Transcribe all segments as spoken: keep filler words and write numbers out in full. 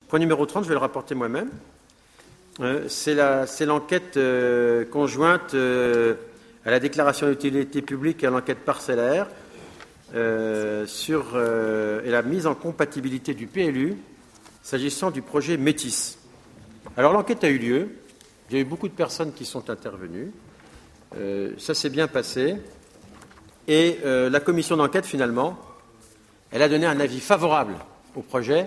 Point numéro trente, je vais le rapporter moi-même. Euh, c'est, la, c'est l'enquête euh, conjointe euh, à la déclaration d'utilité publique et à l'enquête parcellaire euh, sur euh, et la mise en compatibilité du P L U s'agissant du projet Métis. Alors l'enquête a eu lieu, il y a eu beaucoup de personnes qui sont intervenues, euh, ça s'est bien passé, et euh, la commission d'enquête finalement, elle a donné un avis favorable au projet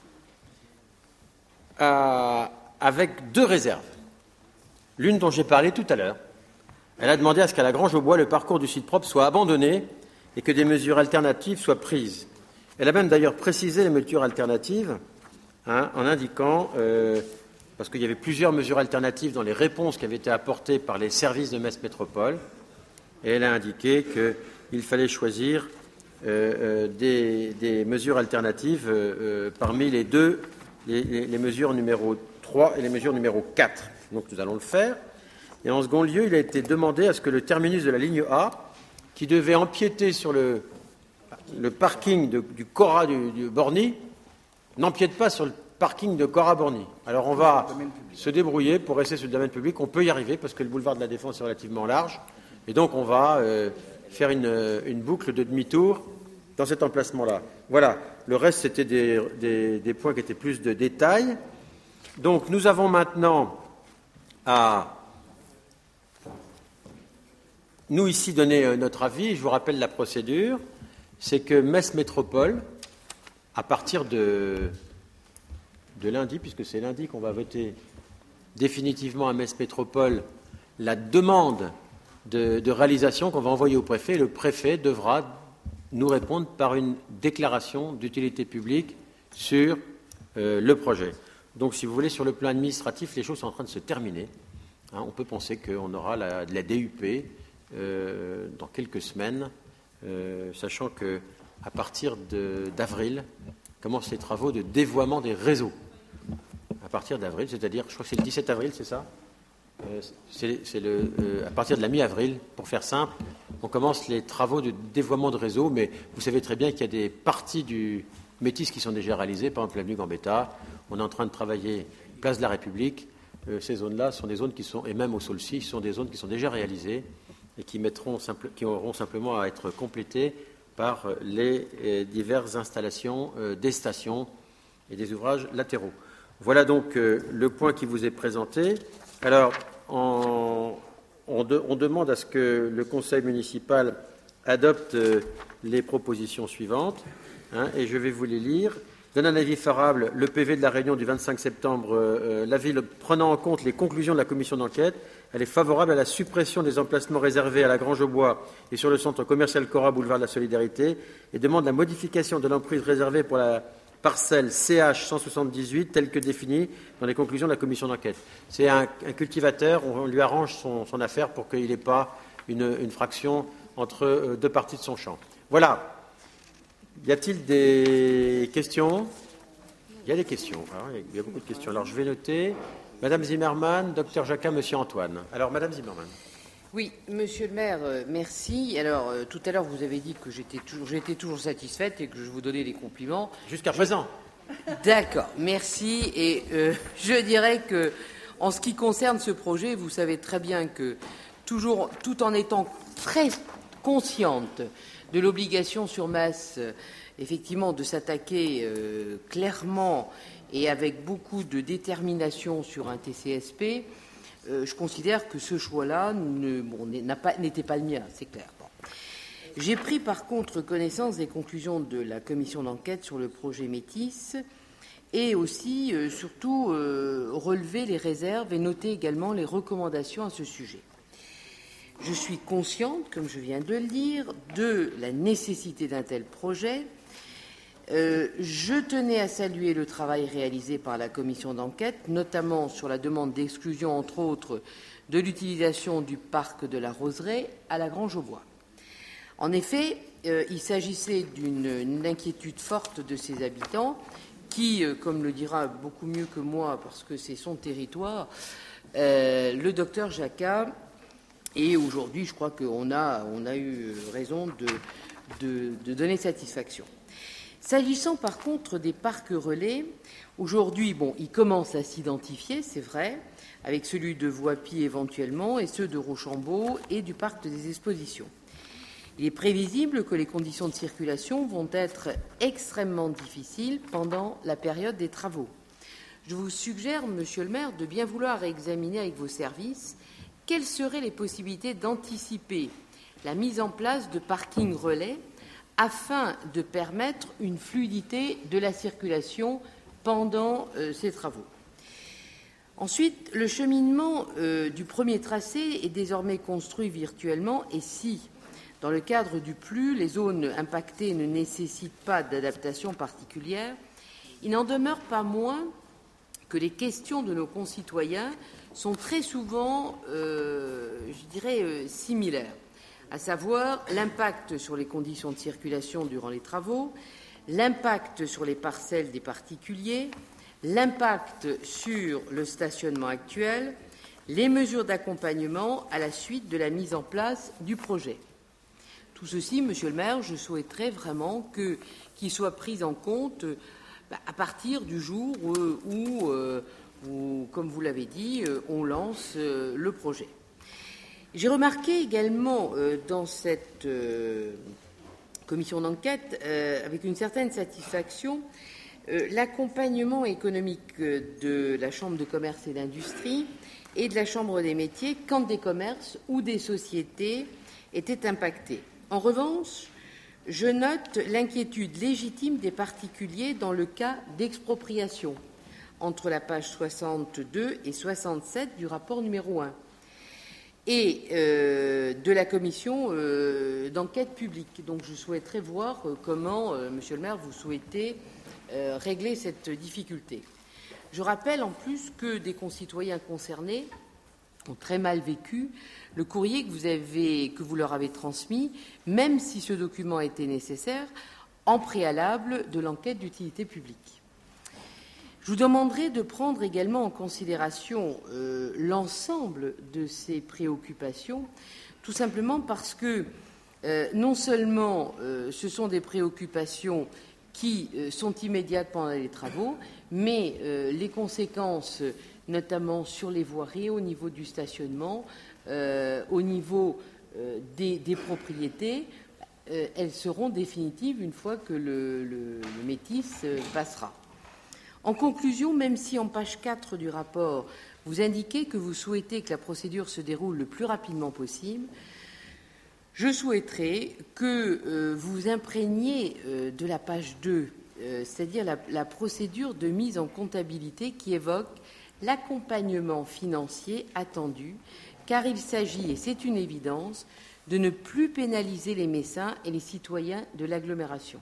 à, avec deux réserves. L'une dont j'ai parlé tout à l'heure, elle a demandé à ce qu'à la Grange-aux-Bois, le parcours du site propre soit abandonné et que des mesures alternatives soient prises. Elle a même d'ailleurs précisé les mesures alternatives hein, en indiquant, euh, parce qu'il y avait plusieurs mesures alternatives dans les réponses qui avaient été apportées par les services de Metz Métropole, et elle a indiqué qu'il fallait choisir euh, euh, des, des mesures alternatives euh, euh, parmi les deux, les, les, les mesures numéro trois et les mesures numéro quatre. Donc nous allons le faire. Et en second lieu, il a été demandé à ce que le terminus de la ligne A, qui devait empiéter sur le, le parking de, du Cora du, du Borny, n'empiète pas sur le parking de Cora-Borny. Alors on va se débrouiller pour rester sur le domaine public. On peut y arriver parce que le boulevard de la Défense est relativement large. Et donc on va euh, faire une, une boucle de demi-tour dans cet emplacement-là. Voilà. Le reste, c'était des, des, des points qui étaient plus de détails. Donc nous avons maintenant à... Nous, ici, donner notre avis. Je vous rappelle la procédure. C'est que Metz Métropole, à partir de, de lundi, puisque c'est lundi qu'on va voter définitivement à Metz Métropole la demande de, de réalisation qu'on va envoyer au préfet, le préfet devra nous répondre par une déclaration d'utilité publique sur euh, le projet. Donc, si vous voulez, sur le plan administratif, les choses sont en train de se terminer. Hein, on peut penser qu'on aura la, de la D U P Euh, dans quelques semaines, euh, sachant qu'à partir de, d'avril commencent les travaux de dévoiement des réseaux. À partir d'avril, c'est-à-dire, je crois que c'est le dix-sept avril, c'est ça euh, c'est, c'est le, euh, à partir de la mi-avril, pour faire simple, on commence les travaux de dévoiement de réseau, mais vous savez très bien qu'il y a des parties du Métis qui sont déjà réalisées, par exemple l'avenue Gambetta, on est en train de travailler place de la République, euh, ces zones-là sont des zones qui sont, et même au Saulcy, sont des zones qui sont déjà réalisées, et qui, mettront simple, qui auront simplement à être complétées par les euh, diverses installations euh, des stations et des ouvrages latéraux. Voilà donc euh, le point qui vous est présenté. Alors, en, on, de, on demande à ce que le Conseil municipal adopte euh, les propositions suivantes, hein, et je vais vous les lire. Donne un avis favorable, le P V de la réunion du vingt-cinq septembre, euh, la ville prenant en compte les conclusions de la commission d'enquête, elle est favorable à la suppression des emplacements réservés à la Grange-aux-Bois et sur le centre commercial Cora, boulevard de la Solidarité, et demande la modification de l'emprise réservée pour la parcelle C H cent soixante-dix-huit telle que définie dans les conclusions de la commission d'enquête. C'est un, un cultivateur, on lui arrange son, son affaire pour qu'il n'ait pas une, une fraction entre euh, deux parties de son champ. Voilà. Y a-t-il des questions ? Il y a des questions. Alors, il y a beaucoup de questions. Alors, je vais noter. Madame Zimmermann, docteur Jacquin, Monsieur Antoine. Alors, Madame Zimmermann. Oui, Monsieur le maire, euh, merci. Alors, euh, tout à l'heure, vous avez dit que j'étais toujours, j'étais toujours satisfaite et que je vous donnais des compliments. Jusqu'à présent. D'accord, merci. Et euh, je dirais que, en ce qui concerne ce projet, vous savez très bien que, toujours, tout en étant très consciente de l'obligation sur Metz, euh, effectivement, de s'attaquer euh, clairement et avec beaucoup de détermination sur un T C S P, euh, je considère que ce choix-là ne, bon, n'a pas, n'était pas le mien, c'est clair. Bon. J'ai pris par contre connaissance des conclusions de la commission d'enquête sur le projet Métis et aussi, euh, surtout, euh, relevé les réserves et noté également les recommandations à ce sujet. Je suis consciente, comme je viens de le dire, de la nécessité d'un tel projet. Euh, je tenais à saluer le travail réalisé par la commission d'enquête, notamment sur la demande d'exclusion, entre autres, de l'utilisation du parc de la Roseraie à la Grange-aux-Bois. En effet, euh, il s'agissait d'une, d'une inquiétude forte de ses habitants qui, euh, comme le dira beaucoup mieux que moi, parce que c'est son territoire, euh, le docteur Jacquin. Et aujourd'hui, je crois qu'on a, on a eu raison de, de, de donner satisfaction. S'agissant par contre des parcs relais, aujourd'hui, bon, ils commencent à s'identifier, c'est vrai, avec celui de Voipy éventuellement, et ceux de Rochambeau et du parc des Expositions. Il est prévisible que les conditions de circulation vont être extrêmement difficiles pendant la période des travaux. Je vous suggère, Monsieur le maire, de bien vouloir examiner avec vos services quelles seraient les possibilités d'anticiper la mise en place de parkings relais afin de permettre une fluidité de la circulation pendant euh, ces travaux. Ensuite, le cheminement euh, du premier tracé est désormais construit virtuellement et si, dans le cadre du P L U, les zones impactées ne nécessitent pas d'adaptation particulière, il n'en demeure pas moins que les questions de nos concitoyens sont très souvent, euh, je dirais, euh, similaires, à savoir l'impact sur les conditions de circulation durant les travaux, l'impact sur les parcelles des particuliers, l'impact sur le stationnement actuel, les mesures d'accompagnement à la suite de la mise en place du projet. Tout ceci, Monsieur le maire, je souhaiterais vraiment que, qu'il soit pris en compte bah, à partir du jour où, où, euh, où comme vous l'avez dit, on lance euh, le projet. J'ai remarqué également euh, dans cette euh, commission d'enquête, euh, avec une certaine satisfaction, euh, l'accompagnement économique de la Chambre de commerce et d'industrie et de la Chambre des métiers quand des commerces ou des sociétés étaient impactés. En revanche, je note l'inquiétude légitime des particuliers dans le cas d'expropriation, entre la page soixante-deux et soixante-sept du rapport numéro un. Et euh, de la commission euh, d'enquête publique. Donc je souhaiterais voir euh, comment, euh, Monsieur le maire, vous souhaitez euh, régler cette difficulté. Je rappelle en plus que des concitoyens concernés ont très mal vécu le courrier que vous, avez, que vous leur avez transmis, même si ce document était nécessaire, en préalable de l'enquête d'utilité publique. Je vous demanderai de prendre également en considération euh, l'ensemble de ces préoccupations, tout simplement parce que euh, non seulement euh, ce sont des préoccupations qui euh, sont immédiates pendant les travaux, mais euh, les conséquences, notamment sur les voiries, au niveau du stationnement, euh, au niveau euh, des, des propriétés, euh, elles seront définitives une fois que le, le, le métis euh, passera. En conclusion, même si en page quatre du rapport, vous indiquez que vous souhaitez que la procédure se déroule le plus rapidement possible, je souhaiterais que euh, vous imprégniez euh, de la page deux, euh, c'est-à-dire la, la procédure de mise en comptabilité qui évoque l'accompagnement financier attendu, car il s'agit, et c'est une évidence, de ne plus pénaliser les mécènes et les citoyens de l'agglomération.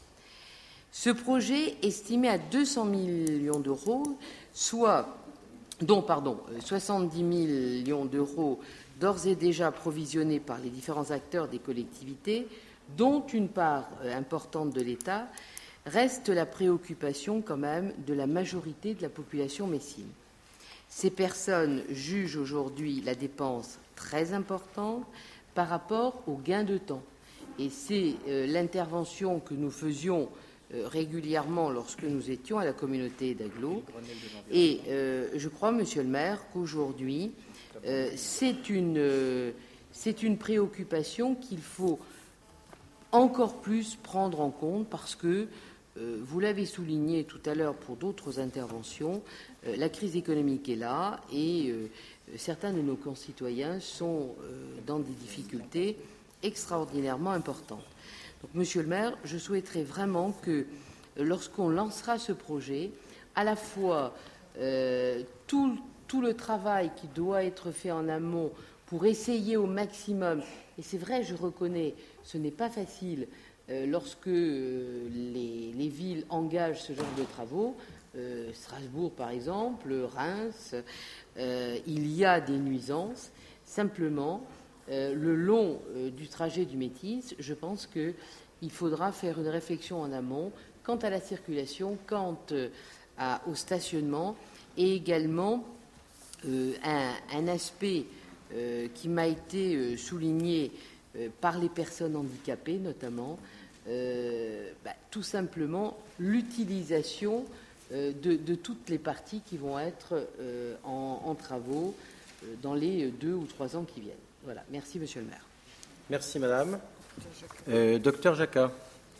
Ce projet, estimé à deux cents millions d'euros, soit, dont pardon, soixante-dix millions d'euros d'ores et déjà provisionnés par les différents acteurs des collectivités, dont une part importante de l'État, reste la préoccupation quand même de la majorité de la population messine. Ces personnes jugent aujourd'hui la dépense très importante par rapport au gain de temps. Et c'est euh, l'intervention que nous faisions euh, régulièrement lorsque nous étions à la communauté d'agglo. Et euh, je crois, Monsieur le maire, qu'aujourd'hui, euh, c'est une, euh, c'est une préoccupation qu'il faut encore plus prendre en compte parce que, euh, vous l'avez souligné tout à l'heure pour d'autres interventions, euh, la crise économique est là et euh, certains de nos concitoyens sont euh, dans des difficultés extraordinairement importantes. Donc, Monsieur le maire, je souhaiterais vraiment que, lorsqu'on lancera ce projet, à la fois euh, tout, tout le travail qui doit être fait en amont pour essayer au maximum, et c'est vrai, je reconnais, ce n'est pas facile euh, lorsque euh, les, les villes engagent ce genre de travaux, euh, Strasbourg par exemple, Reims, euh, il y a des nuisances, simplement, Euh, le long euh, du trajet du métis, je pense qu'il faudra faire une réflexion en amont quant à la circulation, quant euh, à, au stationnement et également euh, un, un aspect euh, qui m'a été euh, souligné euh, par les personnes handicapées notamment, euh, bah, tout simplement l'utilisation euh, de, de toutes les parties qui vont être euh, en, en travaux euh, dans les deux ou trois ans qui viennent. Voilà. Merci, Monsieur le maire. Merci, Madame. Euh, Docteur Jacquat.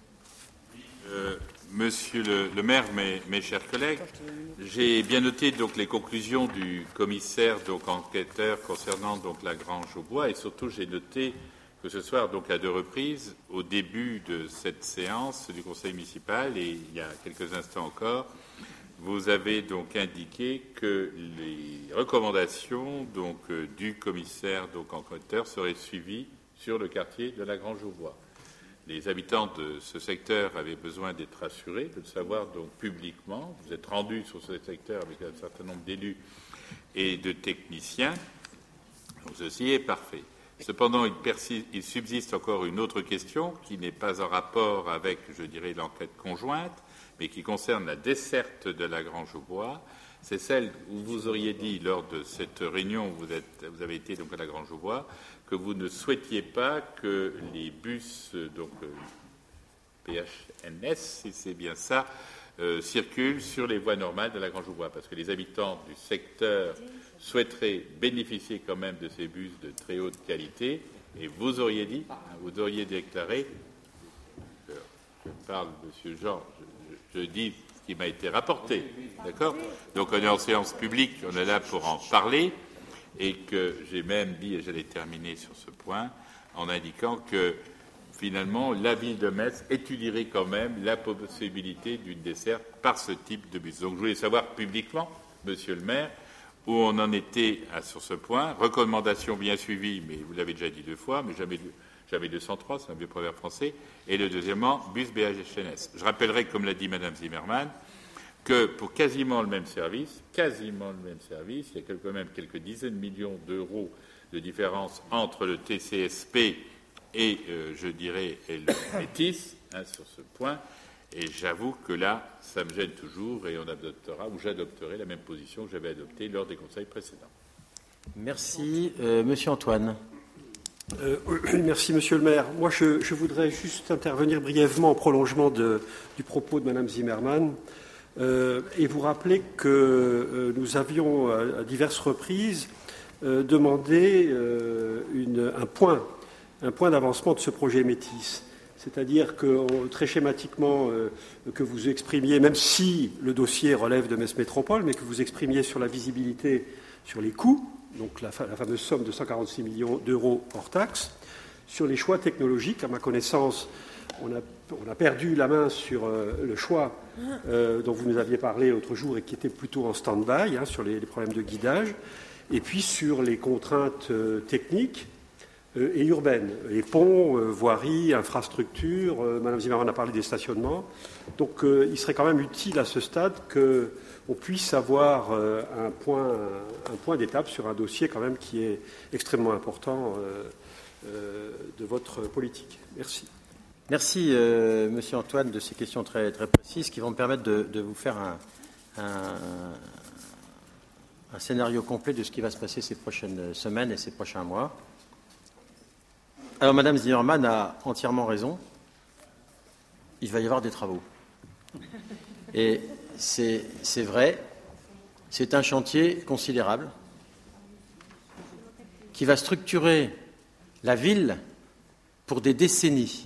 Euh, Monsieur le, le maire, mes, mes chers collègues, j'ai bien noté donc les conclusions du commissaire donc enquêteur concernant donc la Grange aux Bois, et surtout j'ai noté que ce soir, donc à deux reprises, au début de cette séance du Conseil municipal et il y a quelques instants encore, vous avez donc indiqué que les recommandations donc euh, du commissaire donc enquêteur seraient suivies sur le quartier de la Grange aux Bois. Les habitants de ce secteur avaient besoin d'être rassurés, de le savoir donc publiquement. Vous êtes rendus sur ce secteur avec un certain nombre d'élus et de techniciens. Donc, ceci est parfait. Cependant, il, persiste, il subsiste encore une autre question qui n'est pas en rapport avec, je dirais, l'enquête conjointe, mais qui concerne la desserte de la Grange aux Bois. C'est celle où vous auriez dit, lors de cette réunion où vous, êtes, vous avez été donc à la Grange aux Bois, que vous ne souhaitiez pas que les bus, donc euh, P H N S, si c'est bien ça, euh, circulent sur les voies normales de la Grange aux Bois, parce que les habitants du secteur souhaiteraient bénéficier quand même de ces bus de très haute qualité, et vous auriez dit, hein, vous auriez déclaré, je, je parle, Monsieur Jean, je, je, je dis ce qui m'a été rapporté, d'accord ? Donc on est en séance publique, on est là pour en parler, et que j'ai même dit, et j'allais terminer sur ce point, en indiquant que finalement la ville de Metz étudierait quand même la possibilité d'une desserte par ce type de bus. Donc je voulais savoir publiquement, Monsieur le maire, où on en était à, sur ce point. Recommandation bien suivie, mais vous l'avez déjà dit deux fois, mais jamais, jamais deux cent trois, c'est un vieux proverbe français. Et le deuxièmement, bus B H N S. Je rappellerai, comme l'a dit Madame Zimmermann, que pour quasiment le même service, quasiment le même service, il y a quand même quelques dizaines de millions d'euros de différence entre le T C S P et, euh, je dirais, et le Métis, hein, sur ce point. Et j'avoue que là, ça me gêne toujours et on adoptera, ou j'adopterai la même position que j'avais adoptée lors des conseils précédents. Merci. Euh, Monsieur Antoine. Euh, merci, Monsieur le maire. Moi, je, je voudrais juste intervenir brièvement en prolongement de, du propos de Madame Zimmermann. Euh, et vous rappeler que euh, nous avions à, à diverses reprises euh, demandé euh, une, un point, un point d'avancement de ce projet Métis. C'est-à-dire que, très schématiquement, euh, que vous exprimiez, même si le dossier relève de Metz Métropole, mais que vous exprimiez sur la visibilité, sur les coûts, donc la, la fameuse somme de cent quarante-six millions d'euros hors taxes, sur les choix technologiques. À ma connaissance, on a, on a perdu la main sur euh, le choix euh, dont vous nous aviez parlé l'autre jour et qui était plutôt en stand-by, hein, sur les, les problèmes de guidage, et puis sur les contraintes euh, techniques euh, et urbaines, les ponts, euh, voiries, infrastructures. Euh, Madame Zimmermann a parlé des stationnements. Donc euh, il serait quand même utile à ce stade qu'on puisse avoir euh, un point, un point d'étape sur un dossier quand même qui est extrêmement important euh, euh, de votre politique. Merci. Merci, euh, Monsieur Antoine, de ces questions très, très précises qui vont me permettre de, de vous faire un, un, un scénario complet de ce qui va se passer ces prochaines semaines et ces prochains mois. Alors, Madame Zimmermann a entièrement raison. Il va y avoir des travaux. Et c'est, c'est vrai, c'est un chantier considérable qui va structurer la ville pour des décennies.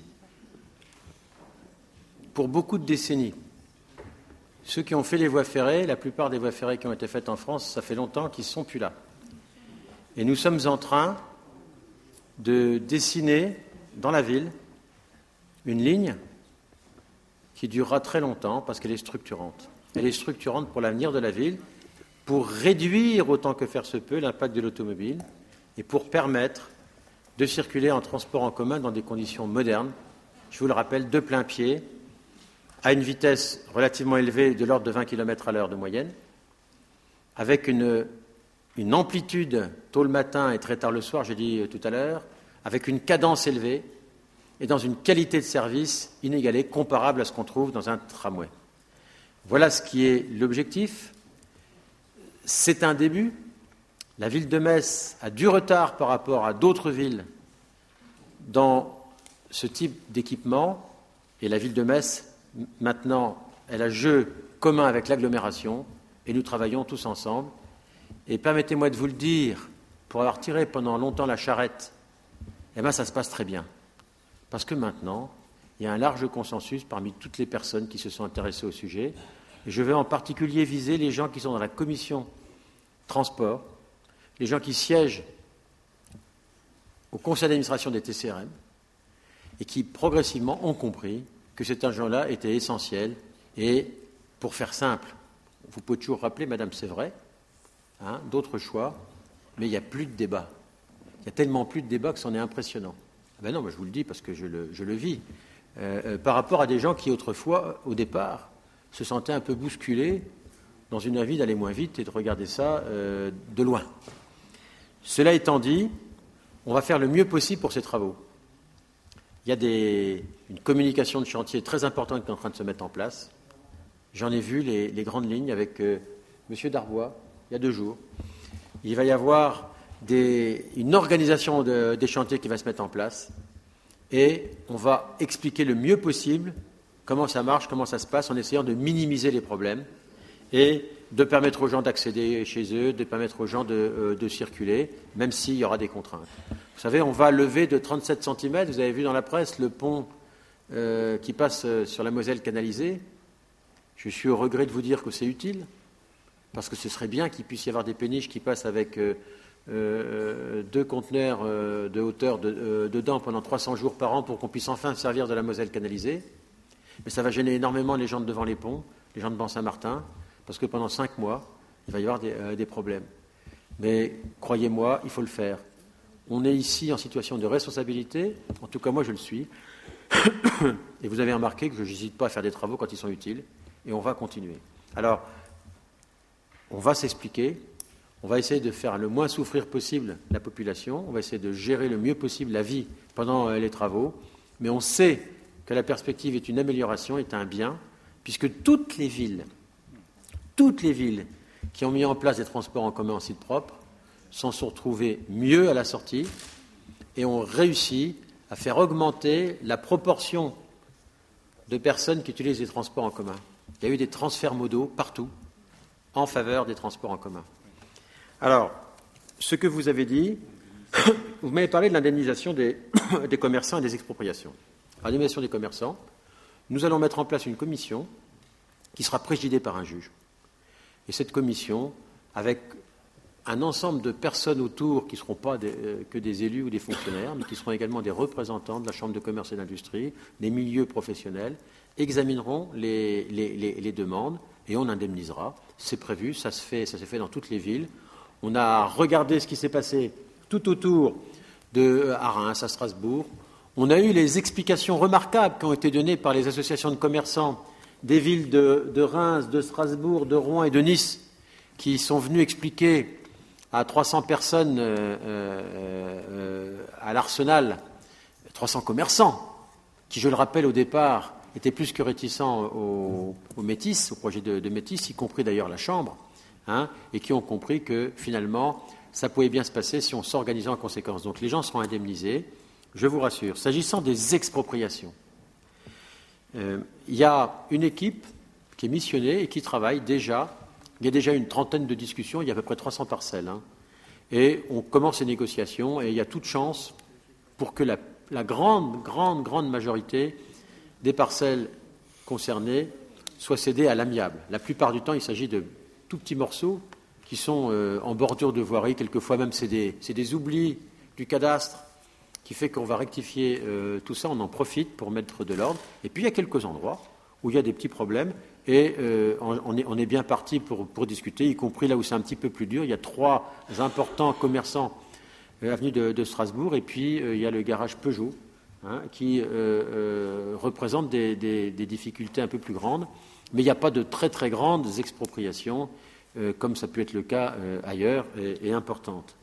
Pour beaucoup de décennies. Ceux qui ont fait les voies ferrées, la plupart des voies ferrées qui ont été faites en France, ça fait longtemps qu'ils ne sont plus là. Et nous sommes en train de dessiner dans la ville une ligne qui durera très longtemps parce qu'elle est structurante. Elle est structurante pour l'avenir de la ville, pour réduire autant que faire se peut l'impact de l'automobile et pour permettre de circuler en transport en commun dans des conditions modernes, je vous le rappelle, de plein pied, à une vitesse relativement élevée de l'ordre de vingt kilomètres à l'heure de moyenne, avec une, une amplitude tôt le matin et très tard le soir, j'ai dit tout à l'heure, avec une cadence élevée et dans une qualité de service inégalée, comparable à ce qu'on trouve dans un tramway. Voilà ce qui est l'objectif. C'est un début. La ville de Metz a du retard par rapport à d'autres villes dans ce type d'équipement. Et la ville de Metz, maintenant, elle a jeu commun avec l'agglomération, et nous travaillons tous ensemble. Et permettez-moi de vous le dire, pour avoir tiré pendant longtemps la charrette, eh bien, ça se passe très bien. Parce que maintenant, il y a un large consensus parmi toutes les personnes qui se sont intéressées au sujet. Et je vais en particulier viser les gens qui sont dans la commission transport, les gens qui siègent au conseil d'administration des T C R M et qui progressivement ont compris que cet argent-là était essentiel. Et pour faire simple, vous pouvez toujours rappeler, madame, c'est vrai, hein, d'autres choix, mais il n'y a plus de débat. Il y a tellement plus de débat que c'en est impressionnant. Ben non, moi je vous le dis parce que je le, je le vis. Euh, euh, par rapport à des gens qui, autrefois, au départ, se sentaient un peu bousculés dans une envie d'aller moins vite et de regarder ça euh, de loin. Cela étant dit, on va faire le mieux possible pour ces travaux. Il y a des, une communication de chantier très importante qui est en train de se mettre en place. J'en ai vu les, les grandes lignes avec euh, M. Darbois, il y a deux jours. Il va y avoir des, une organisation de, des chantiers qui va se mettre en place et on va expliquer le mieux possible comment ça marche, comment ça se passe, en essayant de minimiser les problèmes et de permettre aux gens d'accéder chez eux, de permettre aux gens de, euh, de circuler, même s'il y aura des contraintes. Vous savez, on va lever de trente-sept centimètres, vous avez vu dans la presse le pont euh, qui passe sur la Moselle canalisée. Je suis au regret de vous dire que c'est utile, parce que ce serait bien qu'il puisse y avoir des péniches qui passent avec euh, euh, deux conteneurs euh, de hauteur de, euh, dedans pendant trois cents jours par an pour qu'on puisse enfin servir de la Moselle canalisée. Mais ça va gêner énormément les gens de devant les ponts, les gens devant Saint-Martin, parce que pendant cinq mois, il va y avoir des, euh, des problèmes. Mais croyez-moi, il faut le faire. On est ici en situation de responsabilité, en tout cas moi je le suis, et vous avez remarqué que je n'hésite pas à faire des travaux quand ils sont utiles, et on va continuer. Alors, on va s'expliquer, on va essayer de faire le moins souffrir possible la population, on va essayer de gérer le mieux possible la vie pendant euh, les travaux, mais on sait que la perspective est une amélioration, est un bien, puisque toutes les villes, toutes les villes qui ont mis en place des transports en commun en site propre s'en sont retrouvées mieux à la sortie et ont réussi à faire augmenter la proportion de personnes qui utilisent les transports en commun. Il y a eu des transferts modaux partout en faveur des transports en commun. Alors, ce que vous avez dit, vous m'avez parlé de l'indemnisation des, des commerçants et des expropriations. L'indemnisation des commerçants, nous allons mettre en place une commission qui sera présidée par un juge. Et cette commission, avec un ensemble de personnes autour qui ne seront pas des, euh, que des élus ou des fonctionnaires, mais qui seront également des représentants de la Chambre de commerce et d'industrie, des milieux professionnels, examineront les, les, les, les demandes et on indemnisera. C'est prévu, ça se fait, ça s'est fait dans toutes les villes. On a regardé ce qui s'est passé tout autour de à Reims, à Strasbourg. On a eu les explications remarquables qui ont été données par les associations de commerçants des villes de, de Reims, de Strasbourg, de Rouen et de Nice, qui sont venus expliquer à trois cents personnes euh, euh, à l'Arsenal, trois cents commerçants, qui, je le rappelle, au départ, étaient plus que réticents au, au Métis, au projet de, de Métis, y compris d'ailleurs la Chambre, hein, et qui ont compris que, finalement, ça pouvait bien se passer si on s'organisait en conséquence. Donc les gens seront indemnisés, je vous rassure. S'agissant des expropriations, euh, il y a une équipe qui est missionnée et qui travaille déjà. Il y a déjà une trentaine de discussions, il y a à peu près trois cents parcelles. Hein, et on commence ces négociations et il y a toute chance pour que la, la grande, grande, grande majorité des parcelles concernées soient cédées à l'amiable. La plupart du temps, il s'agit de tout petits morceaux qui sont euh, en bordure de voirie. Quelquefois même, c'est des, c'est des oublis du cadastre qui fait qu'on va rectifier euh, tout ça. On en profite pour mettre de l'ordre. Et puis, il y a quelques endroits où il y a des petits problèmes. Et euh, on, est, on est bien parti pour, pour discuter, y compris là où c'est un petit peu plus dur. Il y a trois importants commerçants euh, avenue de, de Strasbourg, et puis euh, il y a le garage Peugeot, hein, qui euh, euh, représente des, des, des difficultés un peu plus grandes. Mais il n'y a pas de très très grandes expropriations, euh, comme ça peut être le cas euh, ailleurs, et, et importantes.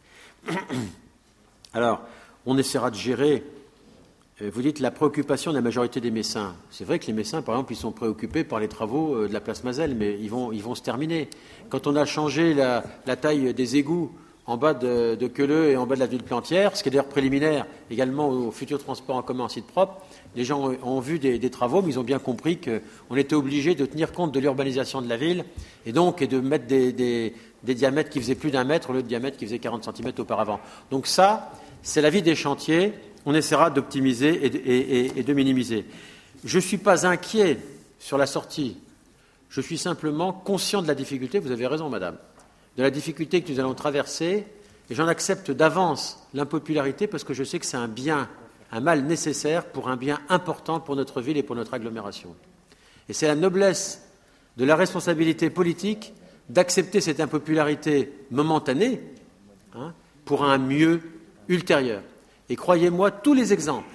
Alors, on essaiera de gérer. Vous dites la préoccupation de la majorité des Messins. C'est vrai que les Messins, par exemple, ils sont préoccupés par les travaux de la place Mazelle, mais ils vont, ils vont se terminer. Quand on a changé la, la taille des égouts en bas de, de Queuleux et en bas de la ville Plantière, ce qui est d'ailleurs préliminaire également au futur transport en commun en site propre. Les gens ont, ont vu des, des travaux, mais ils ont bien compris qu'on était obligé de tenir compte de l'urbanisation de la ville et donc et de mettre des, des, des diamètres qui faisaient plus d'un mètre au lieu de diamètres qui faisaient quarante centimètres auparavant. Donc ça, c'est la vie des chantiers. On essaiera d'optimiser et, et, et, et de minimiser. Je ne suis pas inquiet sur la sortie. Je suis simplement conscient de la difficulté, vous avez raison, madame, de la difficulté que nous allons traverser, et j'en accepte d'avance l'impopularité parce que je sais que c'est un bien, un mal nécessaire pour un bien important pour notre ville et pour notre agglomération. Et c'est la noblesse de la responsabilité politique d'accepter cette impopularité momentanée hein, pour un mieux ultérieur. Et croyez-moi, tous les exemples,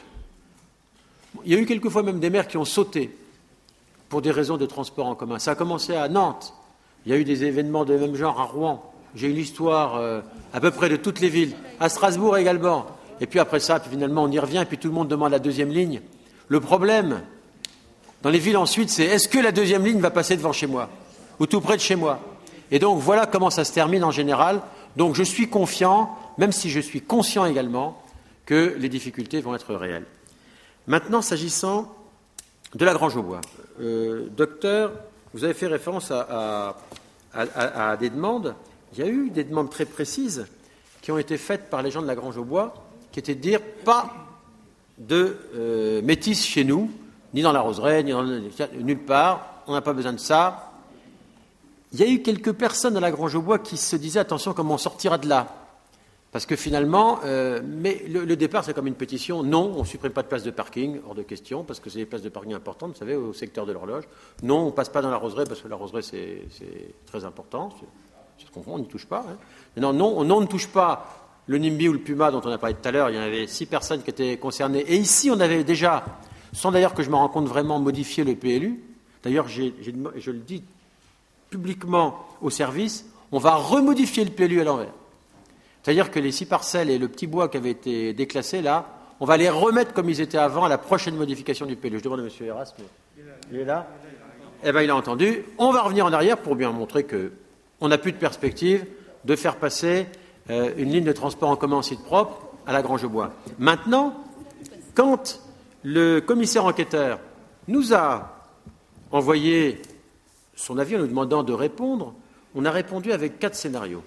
il y a eu quelquefois même des maires qui ont sauté pour des raisons de transport en commun. Ça a commencé à Nantes. Il y a eu des événements de même genre à Rouen. J'ai eu l'histoire euh, à peu près de toutes les villes. À Strasbourg également. Et puis après ça, puis finalement, on y revient, et puis tout le monde demande la deuxième ligne. Le problème, dans les villes ensuite, c'est est-ce que la deuxième ligne va passer devant chez moi ou tout près de chez moi? Et donc, voilà comment ça se termine en général. Donc, je suis confiant, même si je suis conscient également que les difficultés vont être réelles. Maintenant, s'agissant de la Grange-aux-Bois. Euh, docteur, vous avez fait référence à, à, à, à des demandes. Il y a eu des demandes très précises qui ont été faites par les gens de la Grange-aux-Bois, qui étaient de dire pas de euh, métis chez nous, ni dans la roseraie, ni dans nulle part, on n'a pas besoin de ça. Il y a eu quelques personnes dans la Grange-aux-Bois qui se disaient attention, comment on sortira de là? Parce que finalement, euh, mais le, le départ, c'est comme une pétition. Non, on ne supprime pas de places de parking, hors de question, parce que c'est des places de parking importantes, vous savez, au secteur de l'horloge. Non, on ne passe pas dans la roseraie, parce que la roseraie, c'est, c'est très important. C'est ce qu'on on n'y touche pas. Hein. Non, non, non, on ne touche pas le NIMBY ou le PUMA, dont on a parlé tout à l'heure. Il y en avait six personnes qui étaient concernées. Et ici, on avait déjà, sans d'ailleurs que je me rende compte vraiment, modifier le P L U. D'ailleurs, j'ai, j'ai, je le dis publiquement au service, on va remodifier le P L U à l'envers. C'est-à-dire que les six parcelles et le petit bois qui avaient été déclassés, là, on va les remettre comme ils étaient avant à la prochaine modification du P L U. Je demande à M. Erasme, il est là. Eh bien, il a entendu. On va revenir en arrière pour bien montrer qu'on n'a plus de perspective de faire passer euh, une ligne de transport en commun en site propre à la Grange-aux-Bois. Maintenant, quand le commissaire enquêteur nous a envoyé son avis en nous demandant de répondre, on a répondu avec quatre scénarios,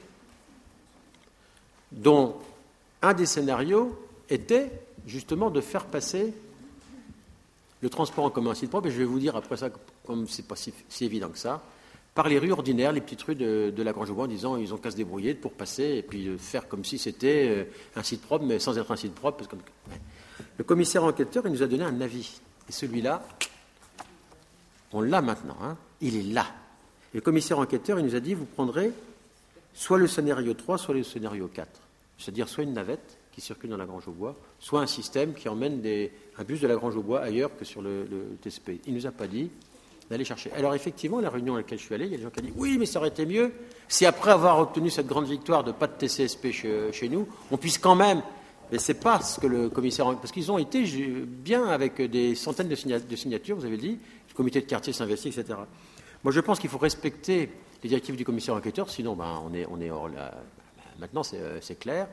dont un des scénarios était justement de faire passer le transport en commun en site propre, et je vais vous dire après ça, comme ce n'est pas si, si évident que ça, par les rues ordinaires, les petites rues de, de la Grange-aux-Bois, en disant ils ont qu'à se débrouiller pour passer et puis faire comme si c'était un site propre, mais sans être un site propre. Parce que le commissaire enquêteur, il nous a donné un avis. Et celui-là, on l'a maintenant, hein, il est là. Et le commissaire enquêteur, il nous a dit vous prendrez soit le scénario trois, soit le scénario quatre. C'est-à-dire soit une navette qui circule dans la Grange-aux-Bois, soit un système qui emmène des, un bus de la Grange-aux-Bois ailleurs que sur le, le T C P. Il ne nous a pas dit d'aller chercher. Alors effectivement, la réunion à laquelle je suis allé, il y a des gens qui ont dit oui, mais ça aurait été mieux si après avoir obtenu cette grande victoire de pas de T C S P chez, chez nous, on puisse quand même. Mais c'est pas ce que le commissaire, parce qu'ils ont été bien avec des centaines de signatures, vous avez dit, le comité de quartier s'investit, et cetera. Moi, je pense qu'il faut respecter les directives du commissaire enquêteur, sinon, ben, on est, on est hors la... Maintenant, c'est, c'est clair.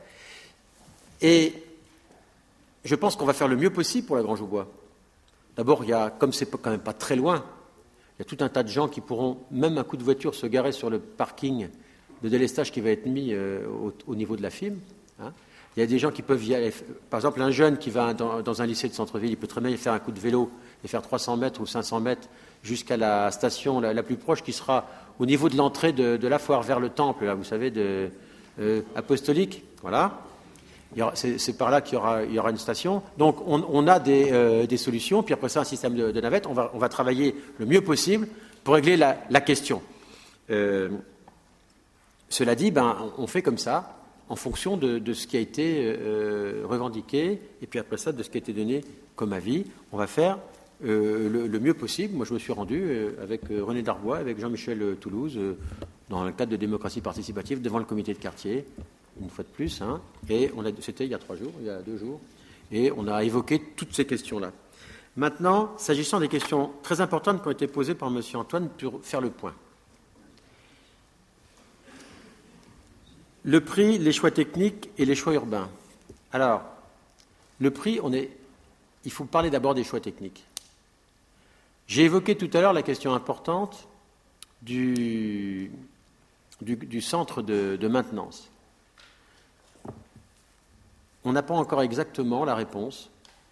Et je pense qu'on va faire le mieux possible pour la Grange-aux-Bois. D'abord, il y a, comme c'est quand même pas très loin, il y a tout un tas de gens qui pourront, même un coup de voiture, se garer sur le parking de délestage qui va être mis euh, au, au niveau de la F I M. Hein. Il y a des gens qui peuvent y aller. Par exemple, un jeune qui va dans, dans un lycée de centre-ville, il peut très bien faire un coup de vélo et faire trois cents mètres ou cinq cents mètres jusqu'à la station la, la plus proche, qui sera au niveau de l'entrée de, de la foire vers le temple, là, vous savez, de, euh, apostolique. Voilà. Il y aura, c'est, c'est par là qu'il y aura, il y aura une station. Donc, on, on a des, euh, des solutions. Puis après ça, un système de, de navette. On va, on va travailler le mieux possible pour régler la, la question. Euh, cela dit, ben, on fait comme ça, en fonction de, de ce qui a été euh, revendiqué, et puis après ça, de ce qui a été donné comme avis. On va faire euh, le, le mieux possible. Moi, je me suis rendu euh, avec euh, René Darbois, avec Jean-Michel euh, Toulouse, euh, dans le cadre de démocratie participative, devant le comité de quartier, une fois de plus, hein, et on a, c'était il y a trois jours, il y a deux jours, et on a évoqué toutes ces questions-là. Maintenant, s'agissant des questions très importantes qui ont été posées par M. Antoine pour faire le point. Le prix, les choix techniques et les choix urbains. Alors, le prix, on est, il faut parler d'abord des choix techniques. J'ai évoqué tout à l'heure la question importante du, du, du centre de, de maintenance. On n'a pas encore exactement la réponse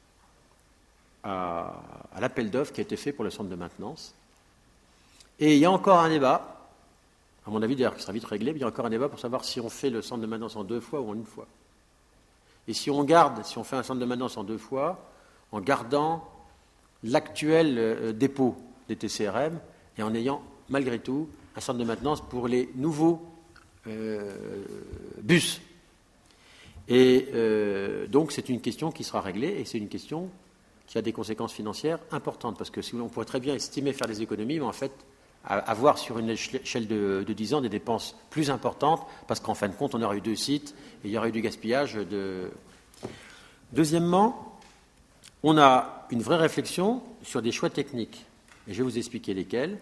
à, à l'appel d'offres qui a été fait pour le centre de maintenance. Et il y a encore un débat, à mon avis d'ailleurs qui sera vite réglé, mais il y a encore un débat pour savoir si on fait le centre de maintenance en deux fois ou en une fois. Et si on garde, si on fait un centre de maintenance en deux fois, en gardant l'actuel euh, dépôt des T C R M et en ayant malgré tout un centre de maintenance pour les nouveaux euh, bus. Et euh, donc c'est une question qui sera réglée et c'est une question qui a des conséquences financières importantes parce que si on pourrait très bien estimer faire des économies, mais en fait avoir sur une échelle de, de dix ans des dépenses plus importantes parce qu'en fin de compte on aurait eu deux sites et il y aurait eu du gaspillage de... Deuxièmement, on a une vraie réflexion sur des choix techniques. Et je vais vous expliquer lesquels.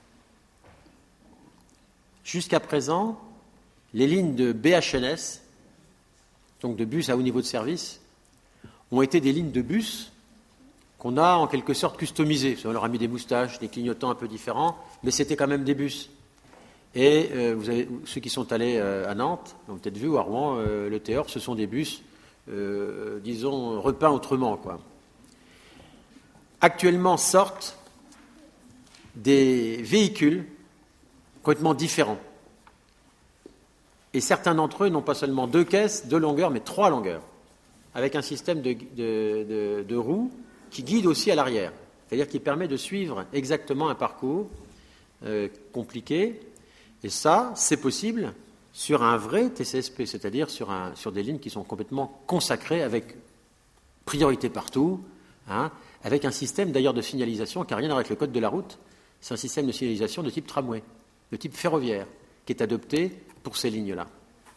Jusqu'à présent, les lignes de B H N S, donc de bus à haut niveau de service, ont été des lignes de bus qu'on a en quelque sorte customisées. On leur a mis des moustaches, des clignotants un peu différents, mais c'était quand même des bus. Et euh, vous avez, ceux qui sont allés euh, à Nantes, ont peut-être vu, ou à Rouen, euh, le Théor, ce sont des bus, euh, disons, repeints autrement, quoi. Actuellement sortent des véhicules complètement différents. Et certains d'entre eux n'ont pas seulement deux caisses, deux longueurs, mais trois longueurs, avec un système de, de, de, de roues qui guide aussi à l'arrière, c'est-à-dire qui permet de suivre exactement un parcours euh, compliqué. Et ça, c'est possible sur un vrai T C S P, c'est-à-dire sur, un, sur des lignes qui sont complètement consacrées avec priorité partout, hein, avec un système d'ailleurs de signalisation qui n'a rien à voir avec le code de la route. C'est un système de signalisation de type tramway, de type ferroviaire, qui est adopté pour ces lignes-là.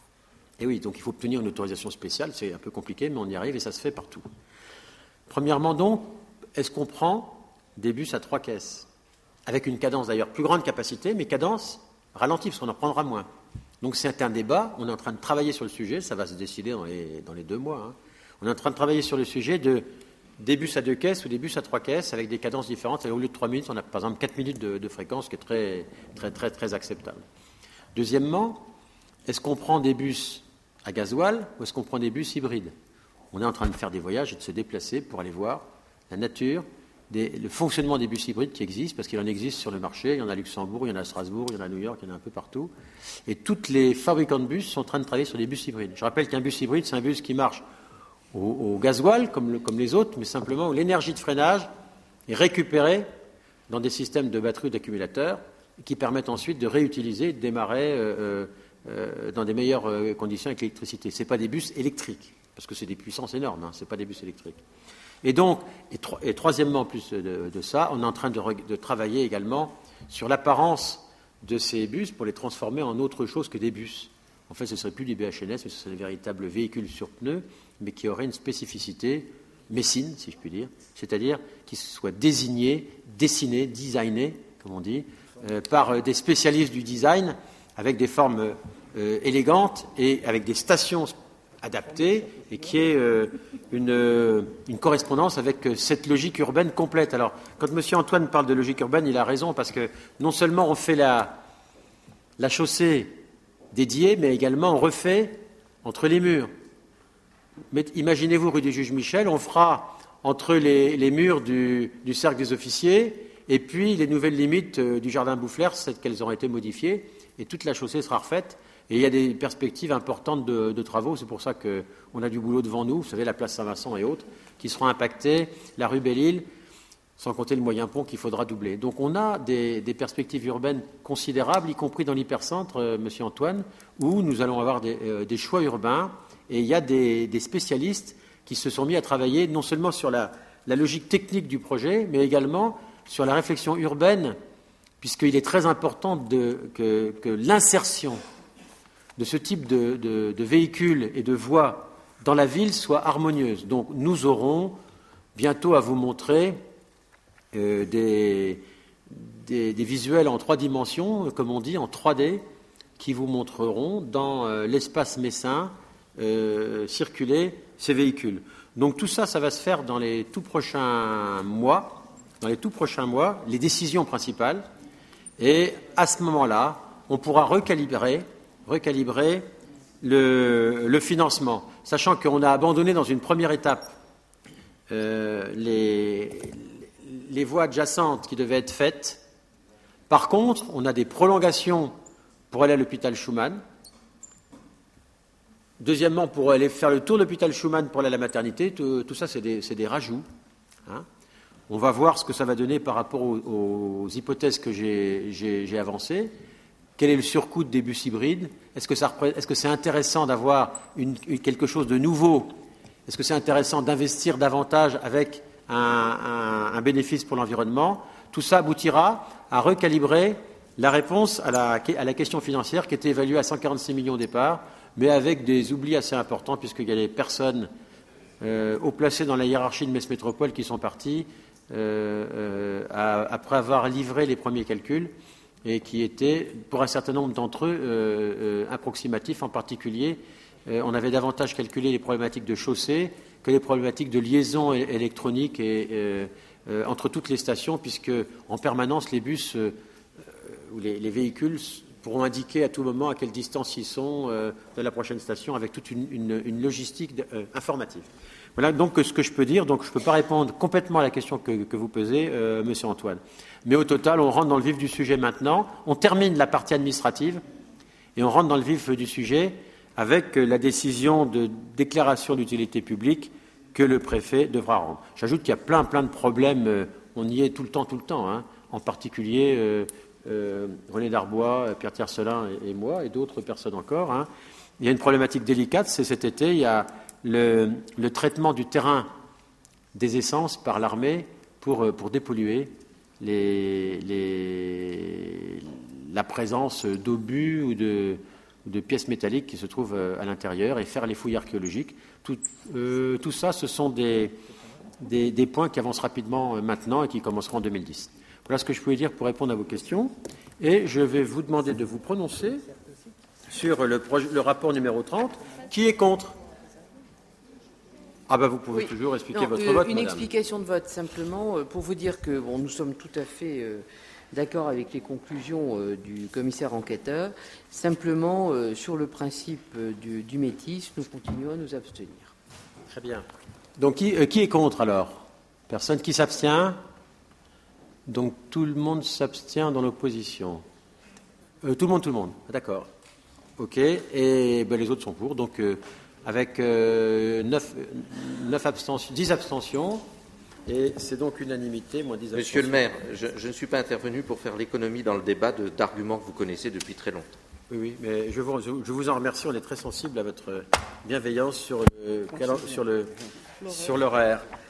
Et oui, donc il faut obtenir une autorisation spéciale, c'est un peu compliqué, mais on y arrive et ça se fait partout. Premièrement donc, est-ce qu'on prend des bus à trois caisses, avec une cadence d'ailleurs plus grande capacité, mais cadence ralentie, parce qu'on en prendra moins. Donc c'est un débat, on est en train de travailler sur le sujet, ça va se décider dans les, dans les deux mois. Hein. On est en train de travailler sur le sujet de des bus à deux caisses ou des bus à trois caisses avec des cadences différentes. Et au lieu de trois minutes, on a par exemple quatre minutes de, de fréquence, qui est très, très, très, très acceptable. Deuxièmement, est-ce qu'on prend des bus à gasoil ou est-ce qu'on prend des bus hybrides ? On est en train de faire des voyages et de se déplacer pour aller voir la nature, des, le fonctionnement des bus hybrides qui existent, parce qu'il en existe sur le marché. Il y en a à Luxembourg, il y en a à Strasbourg, il y en a à New York, il y en a un peu partout. Et tous les fabricants de bus sont en train de travailler sur des bus hybrides. Je rappelle qu'un bus hybride, c'est un bus qui marche au, au gasoil, comme, le, comme les autres, mais simplement où l'énergie de freinage est récupérée dans des systèmes de batteries ou d'accumulateurs qui permettent ensuite de réutiliser, de démarrer euh, euh, dans des meilleures euh, conditions avec l'électricité. Ce n'est pas des bus électriques, parce que c'est des puissances énormes, hein, ce n'est pas des bus électriques. Et donc, et, tro- et troisièmement, en plus de, de ça, on est en train de, re- de travailler également sur l'apparence de ces bus pour les transformer en autre chose que des bus. En fait, ce ne serait plus des B H N S, mais ce seraient des véritables véhicules sur pneus, mais qui auraient une spécificité messine, si je puis dire, c'est-à-dire qui soient désignés, dessinés, designés, comme on dit, euh, par euh, des spécialistes du design, avec des formes euh, élégantes et avec des stations adaptées, et qui est euh, une, euh, une correspondance avec euh, cette logique urbaine complète. Alors, quand M. Antoine parle de logique urbaine, il a raison, parce que non seulement on fait la, la chaussée dédiée, mais également on refait entre les murs. Mais imaginez-vous, rue du Juge Michel, on fera entre les, les murs du, du cercle des officiers et puis les nouvelles limites euh, du jardin Boufflers, celles qu'elles ont été modifiées, et toute la chaussée sera refaite. Et il y a des perspectives importantes de, de travaux, c'est pour ça qu'on a du boulot devant nous, vous savez, la place Saint-Vincent et autres, qui seront impactés, la rue Belle-Île, sans compter le moyen pont qu'il faudra doubler. Donc on a des, des perspectives urbaines considérables, y compris dans l'hypercentre, euh, Monsieur Antoine, où nous allons avoir des, euh, des choix urbains, et il y a des, des spécialistes qui se sont mis à travailler non seulement sur la, la logique technique du projet, mais également sur la réflexion urbaine, puisqu'il est très important de, que, que l'insertion de ce type de, de, de véhicules et de voies dans la ville soit harmonieuse. Donc nous aurons bientôt à vous montrer euh, des, des, des visuels en trois dimensions, comme on dit, en trois D, qui vous montreront dans euh, l'espace messin euh, circuler ces véhicules. Donc tout ça, ça va se faire dans les tout prochains mois, dans les tout prochains mois, les décisions principales. Et à ce moment-là, on pourra recalibrer, recalibrer le, le financement, sachant qu'on a abandonné dans une première étape euh, les, les voies adjacentes qui devaient être faites. Par contre, on a des prolongations pour aller à l'hôpital Schumann. Deuxièmement, pour aller faire le tour de l'hôpital Schumann pour aller à la maternité, tout, tout ça, c'est des, c'est des rajouts. Hein. On va voir ce que ça va donner par rapport aux, aux hypothèses que j'ai, j'ai, j'ai avancées. Quel est le surcoût des bus hybrides? Est-ce que, ça, est-ce que c'est intéressant d'avoir une, une, quelque chose de nouveau? Est-ce que c'est intéressant d'investir davantage avec un, un, un bénéfice pour l'environnement? Tout ça aboutira à recalibrer la réponse à la, à la question financière qui était évaluée à cent quarante-six millions au départ, mais avec des oublis assez importants puisqu'il y a des personnes euh, haut placées dans la hiérarchie de Metz Métropole qui sont parties euh, euh, à, après avoir livré les premiers calculs et qui étaient, pour un certain nombre d'entre eux, euh, euh, approximatifs. En particulier, euh, on avait davantage calculé les problématiques de chaussée que les problématiques de liaison é- électronique et, euh, euh, entre toutes les stations, puisque en permanence, les bus euh, ou les, les véhicules pourront indiquer à tout moment à quelle distance ils sont euh, de la prochaine station, avec toute une, une, une logistique de, euh, informative. Voilà donc ce que je peux dire. Donc je ne peux pas répondre complètement à la question que, que vous posez, euh, Monsieur Antoine. Mais au total, on rentre dans le vif du sujet maintenant. On termine la partie administrative et on rentre dans le vif du sujet avec la décision de déclaration d'utilité publique que le préfet devra rendre. J'ajoute qu'il y a plein, plein de problèmes. Euh, on y est tout le temps, tout le temps. Hein. En particulier euh, euh, René Darbois, Pierre Tiercelin et, et moi, et d'autres personnes encore. Hein. Il y a une problématique délicate, c'est cet été, il y a le, le traitement du terrain des essences par l'armée pour, pour dépolluer les, les, la présence d'obus ou de, de pièces métalliques qui se trouvent à l'intérieur et faire les fouilles archéologiques. Tout, euh, tout ça, ce sont des, des, des points qui avancent rapidement maintenant et qui commenceront en deux mille dix. Voilà ce que je pouvais dire pour répondre à vos questions. Et je vais vous demander de vous prononcer sur le, projet, le rapport numéro trente. Qui est contre? Ah ben vous pouvez oui. toujours expliquer non, votre euh, vote, Une madame. Explication de vote, simplement, euh, pour vous dire que bon, nous sommes tout à fait euh, d'accord avec les conclusions euh, du commissaire enquêteur. Simplement, euh, sur le principe euh, du, du métis, nous continuons à nous abstenir. Très bien. Donc, qui, euh, qui est contre, alors? Personne qui s'abstient? Donc, tout le monde s'abstient dans l'opposition. Euh, tout le monde, tout le monde. D'accord. OK. Et ben, les autres sont pour. Donc, euh, avec euh, neuf, neuf abstentions, dix abstentions, et c'est donc unanimité, moins dix abstentions. Monsieur le maire, je, je ne suis pas intervenu pour faire l'économie dans le débat de, d'arguments que vous connaissez depuis très longtemps. Oui, oui, mais je vous, je vous en remercie, on est très sensible à votre bienveillance sur le, sur le, sur l'horaire.